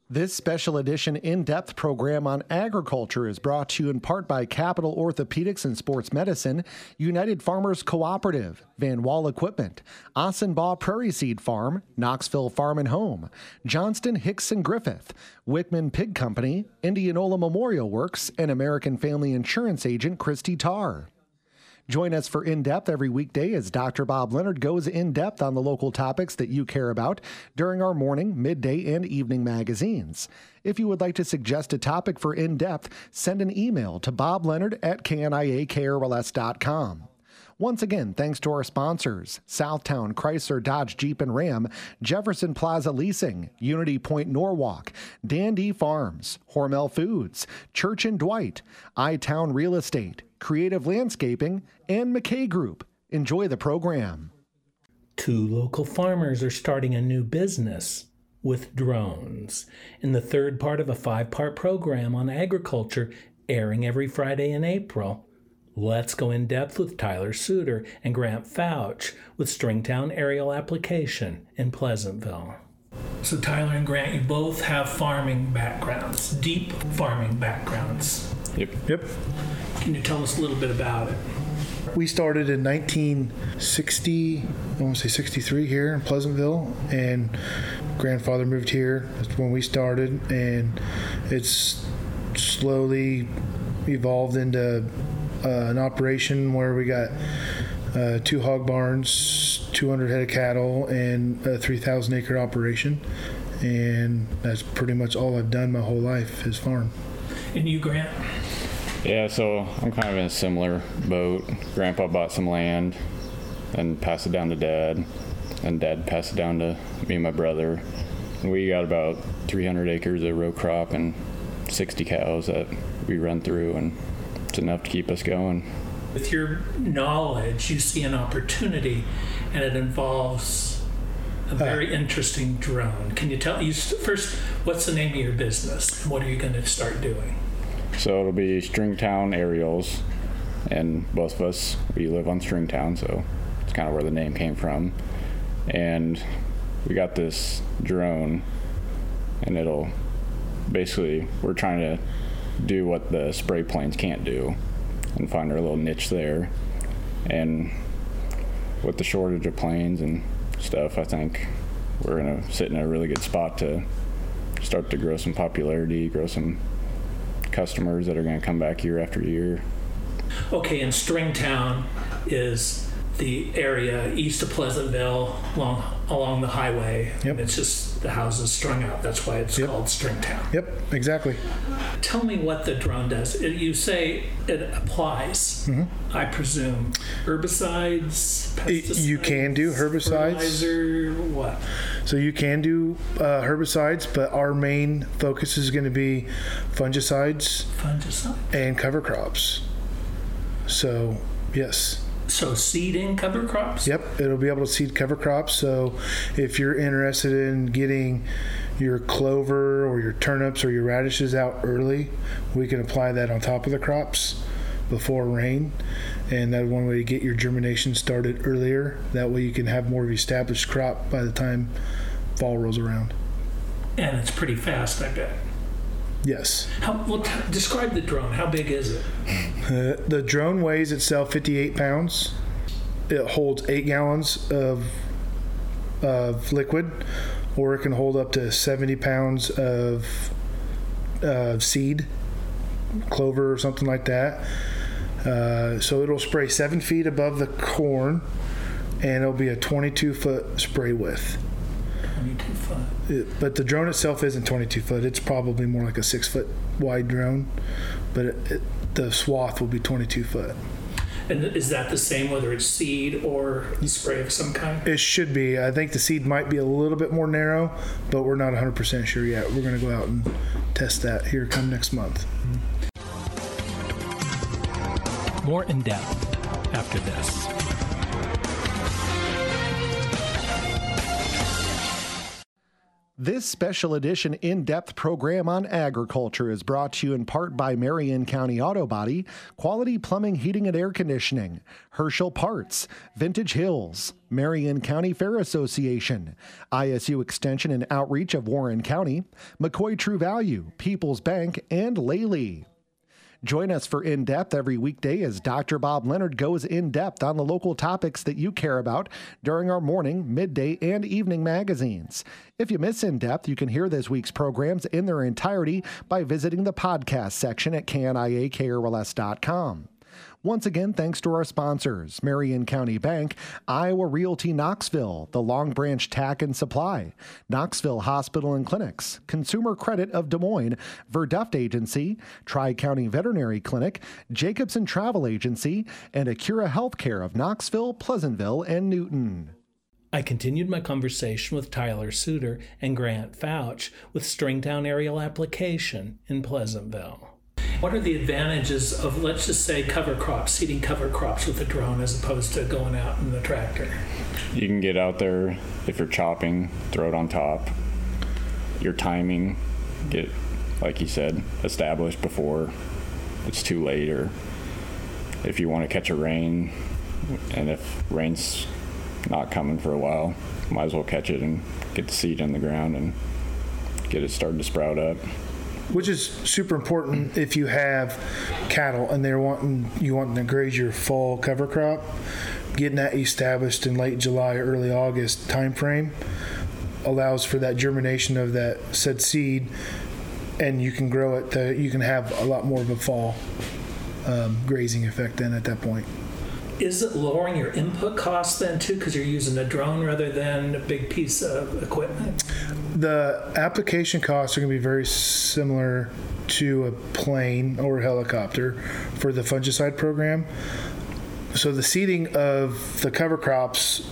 This special edition in-depth program on agriculture is brought to you in part by Capital Orthopedics and Sports Medicine, United Farmers Cooperative, Van Wall Equipment, Ossenbaugh Prairie Seed Farm, Knoxville Farm and Home, Johnston Hicks and Griffith, Wickman Pig Company, Indianola Memorial Works, and American Family Insurance agent Christy Tarr. Join us for In-Depth every weekday as Dr. Bob Leonard goes in-depth on the local topics that you care about during our morning, midday, and evening magazines. If you would like to suggest a topic for In-Depth, send an email to bobleonard@kniakrls.com. Once again, thanks to our sponsors, Southtown Chrysler Dodge Jeep and Ram, Jefferson Plaza Leasing, Unity Point Norwalk, Dandy Farms, Hormel Foods, Church and Dwight, iTown Real Estate, Creative Landscaping, and McKay Group. Enjoy the program. 2 local farmers are starting a new business with drones in the third part of a 5-part program on agriculture airing every Friday in April. Let's go in depth with Tyler Suter and Grant Fouch with Stringtown Aerial Application in Pleasantville. So Tyler and Grant, you both have farming backgrounds, deep farming backgrounds. Yep. Can you tell us a little bit about it? We started in 1960, I want to say 63 here in Pleasantville, and grandfather moved here. That's when we started, and it's slowly evolved into an operation where we got 2 hog barns, 200 head of cattle, and a 3,000 acre operation. And that's pretty much all I've done my whole life is farm. And you, Grant? Yeah, so I'm kind of in a similar boat. Grandpa bought some land and passed it down to Dad, and Dad passed it down to me and my brother. And we got about 300 acres of row crop and 60 cows that we run through, and it's enough to keep us going. With your knowledge, you see an opportunity, and it involves a very interesting drone. Can you tell us first, what's the name of your business, and what are you going to start doing? So it'll be Stringtown Aerials, and both of us, we live on Stringtown, so it's kind of where the name came from. And we got this drone, and it'll basically, we're trying to do what the spray planes can't do and find our little niche there. And with the shortage of planes and stuff, I think we're going to sit in a really good spot to start to grow some popularity, grow some customers that are going to come back year after year. Okay, and Stringtown is the area east of Pleasantville along the highway. Yep. And it's just the houses strung out. That's why it's called Stringtown. Yep, exactly. Tell me what the drone does. You say it applies, I presume, herbicides, pesticides? You can do herbicides. Fertilizer, what? So you can do herbicides, but our main focus is going to be fungicides and cover crops. So, yes. So seeding cover crops? Yep, it'll be able to seed cover crops. So if you're interested in getting your clover or your turnips or your radishes out early, we can apply that on top of the crops before rain. And that's one way to get your germination started earlier. That way you can have more of an established crop by the time fall rolls around. And it's pretty fast, I bet. Yes. Describe the drone. How big is it? The drone weighs itself 58 pounds. It holds 8 gallons of liquid, or it can hold up to 70 pounds of seed, clover or something like that. So it'll spray 7 feet above the corn, and it'll be a 22-foot spray width. 22 foot. But the drone itself isn't 22 foot. It's probably more like a 6 foot wide drone, but the swath will be 22 foot. And is that the same whether it's seed or spray of some kind? It should be. I think the seed might be a little bit more narrow, but we're not 100% sure yet. We're going to go out and test that here come next month. More in depth after this. This special edition in-depth program on agriculture is brought to you in part by Marion County Auto Body, Quality Plumbing, Heating, and Air Conditioning, Herschel Parts, Vintage Hills, Marion County Fair Association, ISU Extension and Outreach of Warren County, McCoy True Value, People's Bank, and Lely. Join us for In Depth every weekday as Dr. Bob Leonard goes in depth on the local topics that you care about during our morning, midday, and evening magazines. If you miss In Depth, you can hear this week's programs in their entirety by visiting the podcast section at kniakrls.com. Once again, thanks to our sponsors, Marion County Bank, Iowa Realty Knoxville, the Long Branch Tack and Supply, Knoxville Hospital and Clinics, Consumer Credit of Des Moines, Verduft Agency, Tri-County Veterinary Clinic, Jacobson Travel Agency, and Acura Healthcare of Knoxville, Pleasantville, and Newton. I continued my conversation with Tyler Suter and Grant Fouch with Stringtown Aerial Application in Pleasantville. What are the advantages of, let's just say, cover crops, seeding cover crops with a drone as opposed to going out in the tractor? You can get out there, if you're chopping, throw it on top. Your timing, get, like you said, established before it's too late, or if you want to catch a rain, and if rain's not coming for a while, might as well catch it and get the seed in the ground and get it started to sprout up. Which is super important if you have cattle and you want to graze your fall cover crop. Getting that established in late July, early August time frame allows for that germination of that said seed, and you can grow it. You can have a lot more of a fall grazing effect then at that point. Is it lowering your input costs then too, because you're using a drone rather than a big piece of equipment? The application costs are going to be very similar to a plane or a helicopter for the fungicide program. So the seeding of the cover crops,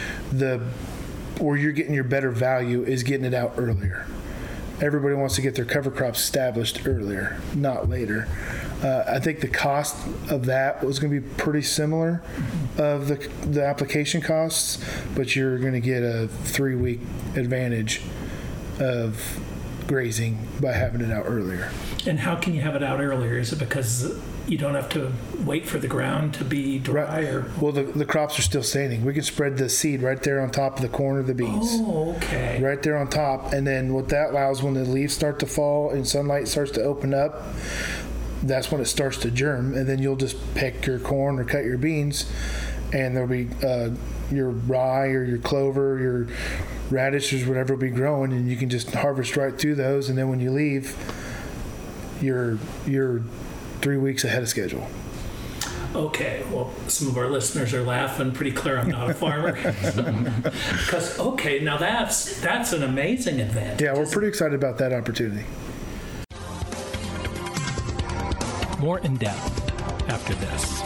where you're getting your better value is getting it out earlier. Everybody wants to get their cover crops established earlier, not later. I think the cost of that was going to be pretty similar of the application costs, but you're going to get a 3-week advantage of grazing by having it out earlier. And how can you have it out earlier? Is it because you don't have to wait for the ground to be dry? Right. Or? Well, the crops are still standing. We can spread the seed right there on top of the corn of the beans. Oh, okay. Right there on top. And then what that allows, when the leaves start to fall and sunlight starts to open up, that's when it starts to germ. And then you'll just pick your corn or cut your beans, and there'll be your rye or your clover, your radishes, whatever will be growing, and you can just harvest right through those. And then when you leave, you're 3 weeks ahead of schedule. Okay, well, some of our listeners are laughing. Pretty clear I'm not a farmer. Because, okay, now that's an amazing advantage. Yeah, we're pretty excited about that opportunity. More in depth after this.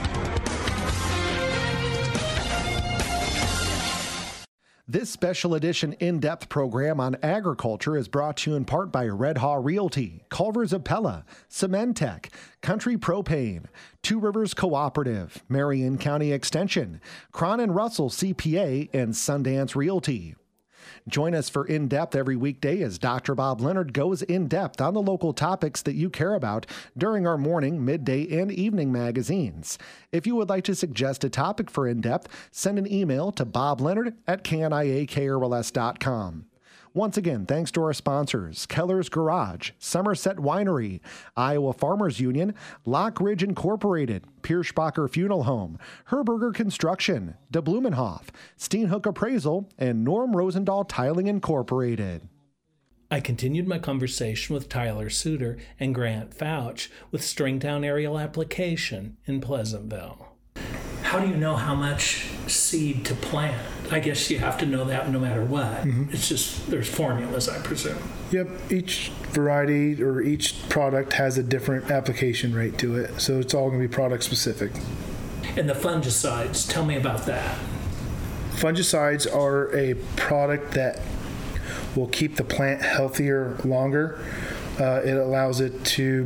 This special edition in-depth program on agriculture is brought to you in part by Red Haw Realty, Culver's of Pella, Cementech, Country Propane, Two Rivers Cooperative, Marion County Extension, Cron and Russell CPA, and Sundance Realty. Join us for In Depth every weekday as Dr. Bob Leonard goes in depth on the local topics that you care about during our morning, midday, and evening magazines. If you would like to suggest a topic for In Depth, send an email to bobleonard@kniakrls.com. Once again, thanks to our sponsors, Keller's Garage, Somerset Winery, Iowa Farmers Union, Lock Ridge Incorporated, Pierschbacher Funeral Home, Herberger Construction, De Blumenhof, Steenhoek Appraisal, and Norm Rosendahl Tiling Incorporated. I continued my conversation with Tyler Suter and Grant Fouch with Stringtown Aerial Application in Pleasantville. How do you know how much seed to plant? I guess you have to know that no matter what. Mm-hmm. It's just, there's formulas, I presume. Yep, each variety or each product has a different application rate to it, so it's all going to be product specific. And the fungicides, tell me about that. Fungicides are a product that will keep the plant healthier longer. It allows it to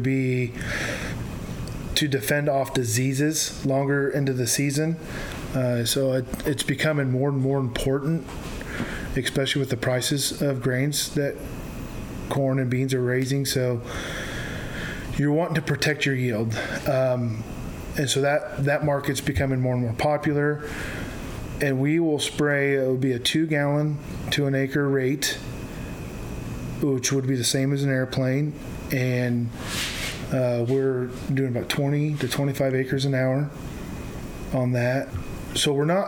defend off diseases longer into the season. So it's becoming more and more important especially with the prices of grains that corn and beans are raising. So you're wanting to protect your yield. And so that market's becoming more and more popular. And we will spray, it would be a 2-gallon to an acre rate, which would be the same as an airplane. And we're doing about 20 to 25 acres an hour on that. So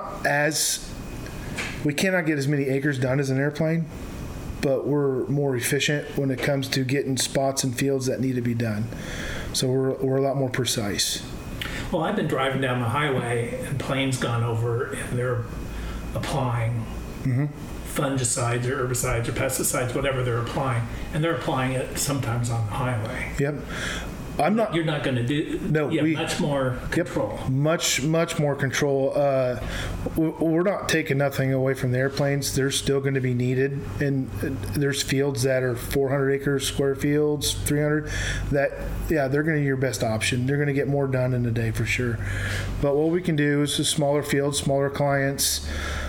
we cannot get as many acres done as an airplane, but we're more efficient when it comes to getting spots and fields that need to be done. So we're a lot more precise. Well, I've been driving down the highway and planes gone over, and they're applying fungicides or herbicides or pesticides, whatever they're applying, and they're applying it sometimes on the highway. Yep. You're not going to do. No, much more control. Yep, much more control. We're not taking nothing away from the airplanes. They're still going to be needed, and there's fields that are 400 acres square fields, 300. They're going to be your best option. They're going to get more done in a day for sure. But what we can do is just smaller fields, smaller clients.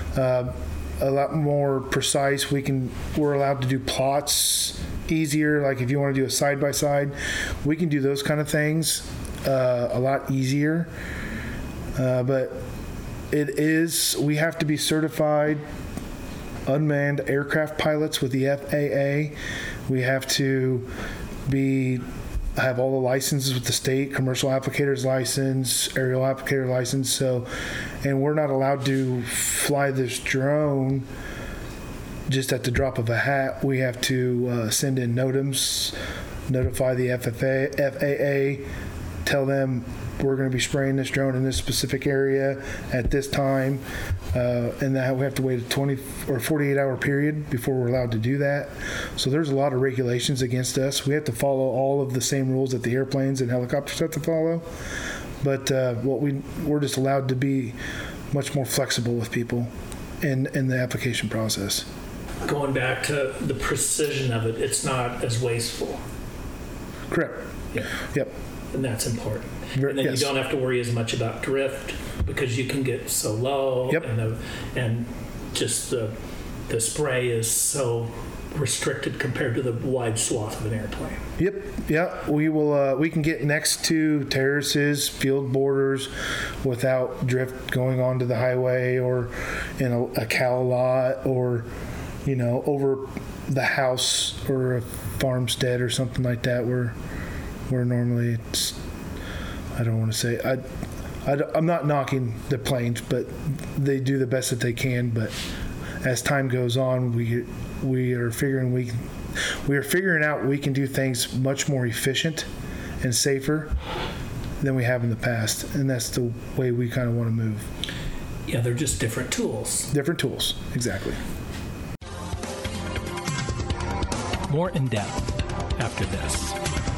A lot more precise. We're allowed to do plots easier. Like if you want to do a side by side, we can do those kind of things a lot easier. But we have to be certified unmanned aircraft pilots with the FAA. We have to have all the licenses with the state, commercial applicator's license, aerial applicator license. And we're not allowed to fly this drone just at the drop of a hat. We have to send in NOTAMs, notify the FAA, tell them we're going to be spraying this drone in this specific area at this time, and that we have to wait a 20 or 48-hour period before we're allowed to do that. So there's a lot of regulations against us. We have to follow all of the same rules that the airplanes and helicopters have to follow. But we're just allowed to be much more flexible with people in the application process. Going back to the precision of it, it's not as wasteful. Correct. Yeah. Yep. And that's important. And then yes. You don't have to worry as much about drift because you can get so low. Yep. And just the spray is so restricted compared to the wide swath of an airplane. Yep. Yeah. We will. We can get next to terraces, field borders, without drift going onto the highway or in a cow lot or, over the house or a farmstead or something like that. Where normally I don't want to say I'm not knocking the planes, but they do the best that they can. But as time goes on, we are figuring out we can do things much more efficient and safer than we have in the past, and that's the way we kind of want to move. Yeah, they're just different tools. Different tools, exactly. More in depth after this.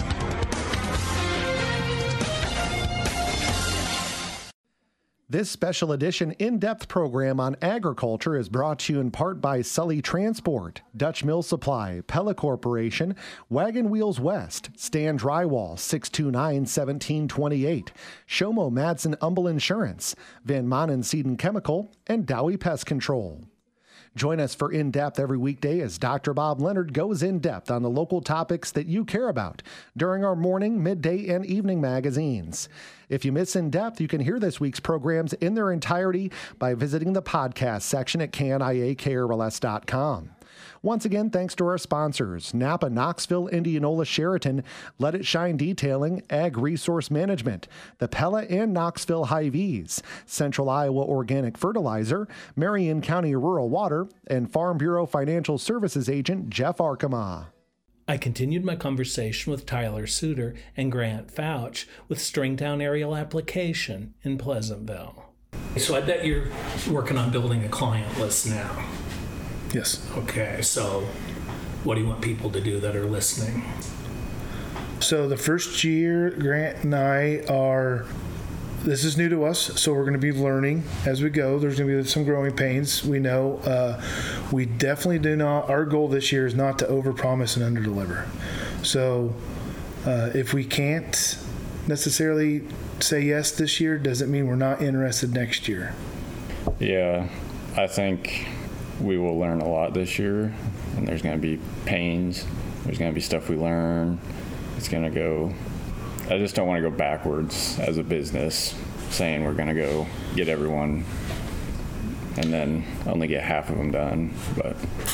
This special edition in-depth program on agriculture is brought to you in part by Sully Transport, Dutch Mill Supply, Pella Corporation, Wagon Wheels West, Stan Drywall, 629-1728, Shomo Madsen Umble Insurance, Van Manen Seed and Chemical, and Dowie Pest Control. Join us for In Depth every weekday as Dr. Bob Leonard goes in depth on the local topics that you care about during our morning, midday, and evening magazines. If you miss In Depth, you can hear this week's programs in their entirety by visiting the podcast section at kniakrls.com. Once again, thanks to our sponsors, Napa, Knoxville, Indianola, Sheraton, Let It Shine Detailing, Ag Resource Management, the Pella and Knoxville Hy-Vees, Central Iowa Organic Fertilizer, Marion County Rural Water, and Farm Bureau Financial Services Agent Jeff Arkema. I continued my conversation with Tyler Suter and Grant Fouch with Stringtown Aerial Application in Pleasantville. So I bet you're working on building a client list now. Yes. Okay, so what do you want people to do that are listening? So the first year, Grant and I this is new to us, so we're going to be learning as we go. There's going to be some growing pains. We know we definitely do not, our goal this year is not to overpromise and underdeliver. So if we can't necessarily say yes this year, doesn't mean we're not interested next year. Yeah, I think we will learn a lot this year, and there's going to be pains. There's going to be stuff we learn. It's going to go, I just don't want to go backwards as a business, saying we're going to go get everyone and then only get half of them done. But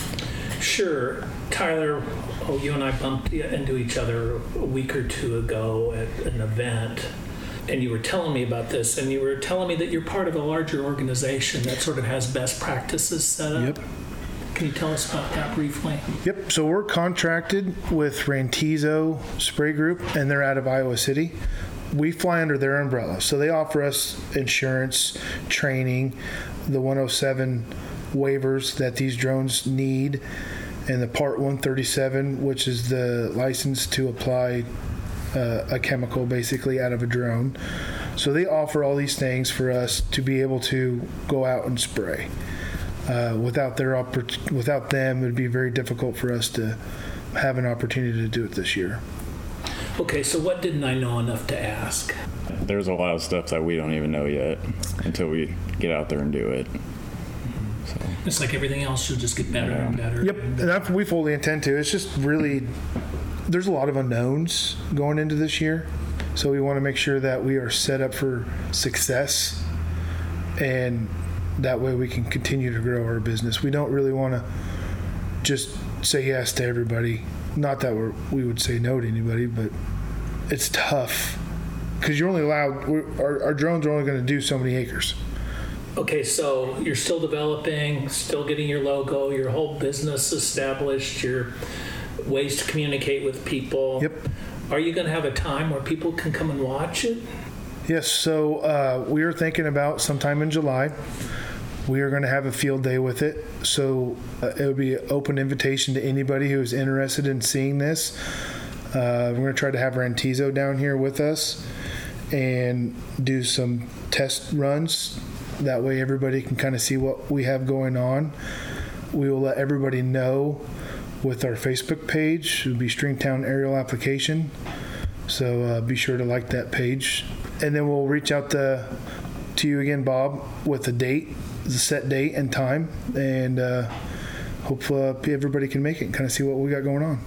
sure, Tyler, you and I bumped into each other a week or two ago at an event, and you were telling me about this, and you were telling me that you're part of a larger organization that sort of has best practices set up. Yep. Can you tell us about that briefly? Yep. So we're contracted with Rantizo Spray Group, and they're out of Iowa City. We fly under their umbrella. So they offer us insurance, training, the 107 waivers that these drones need, and the Part 137, which is the license to apply a chemical basically out of a drone. So they offer all these things for us to be able to go out and spray. Without them, it would be very difficult for us to have an opportunity to do it this year. Okay, so what didn't I know enough to ask? there's a lot of stuff that we don't even know yet until we get out there and do it. So. It's like everything else should just get better and better. Yep, and that's what we fully intend to. It's just really, there's a lot of unknowns going into this year. So we want to make sure that we are set up for success, and that way we can continue to grow our business. We don't really want to just say yes to everybody. Not that we would say no to anybody, but it's tough because you're only allowed, our drones are only going to do so many acres. Okay, so you're still developing, still getting your logo, your whole business established, your ways to communicate with people. Yep. Are you going to have a time where people can come and watch it? Yes, so we are thinking about sometime in July. We are going to have a field day with it. So it would be an open invitation to anybody who is interested in seeing this. We're going to try to have Rantizo down here with us and do some test runs. That way everybody can kind of see what we have going on. We will let everybody know with our Facebook page. It will be Stringtown Aerial Application. So be sure to like that page. And then we'll reach out to you again, Bob, with a date, the set date and time. And hopefully everybody can make it and kind of see what we got going on.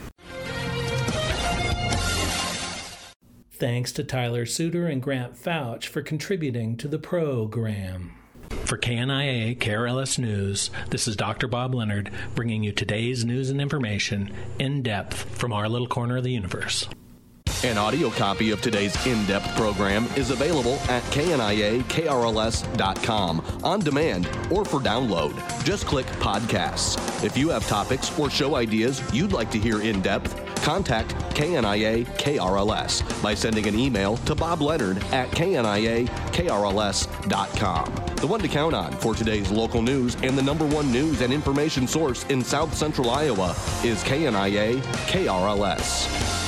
Thanks to Tyler Suter and Grant Fouch for contributing to the program. For KNIA KRLS News, this is Dr. Bob Leonard bringing you today's news and information in depth from our little corner of the universe. An audio copy of today's in-depth program is available at KNIAKRLS.com on demand or for download. Just click podcasts. If you have topics or show ideas you'd like to hear in depth, contact KNIA KRLS by sending an email to BobLeonard@KNIAKRLS.com. The one to count on for today's local news and the #1 news and information source in South Central Iowa is KNIA KRLS.